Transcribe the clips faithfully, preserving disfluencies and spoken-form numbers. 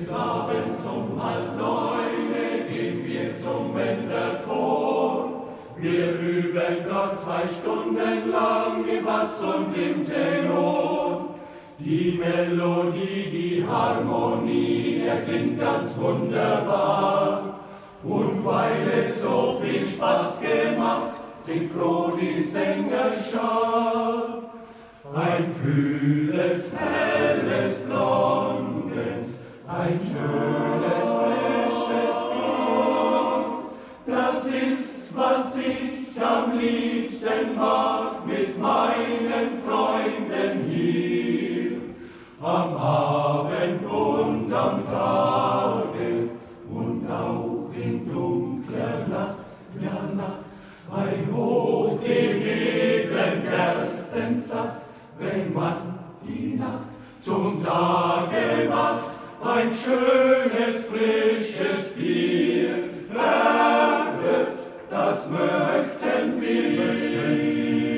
Des Abends um halb neune gehen wir zum Wenderchor. Wir üben dort zwei Stunden lang im Bass und im Tenor. Die Melodie, die Harmonie, erklingt ganz wunderbar. Und weil es so viel Spaß gemacht, singt froh die Sängerschar. Ein kühles, helles, blondes, ein schönes, frisches Bier. Das ist, was ich am liebsten mag mit meinen Freunden hier. Am Abend und am Tage und auch in dunkler Nacht, ja Nacht, ein Hoch dem edlen Gerstensaft, wenn man die Nacht zum Tage macht, ein schönes, frisches Bier erwirkt, das möchten wir.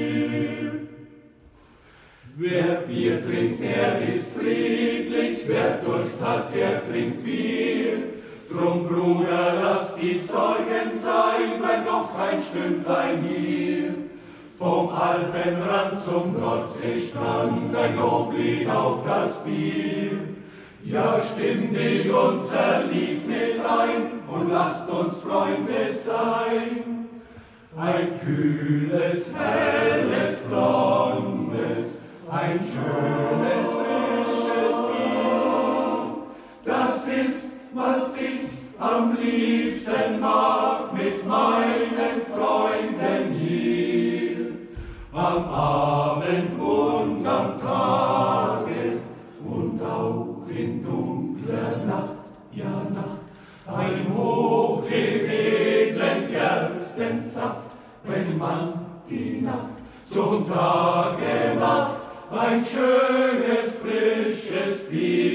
Wer Bier trinkt, der ist friedlich, wer Durst hat, der trinkt Bier. Drum, Bruder, lass die Sorgen sein, bleib doch ein Stündlein hier. Vom Alpenrand zum Nordseestrand, ein Loblied auf das Bier. Ja, stimmt in unser Lied mit ein und lasst uns Freunde sein. Ein kühles, helles, blondes, ein schönes, frisches Bier. Das ist, was ich am liebsten mag mit meinen Freunden hier. Am Abend und am Tage und auch in dunkler Nacht, ja Nacht, ein Hoch dem edlen Gerstensaft, wenn man die Nacht zum Tage macht, ein schönes, frisches Bier.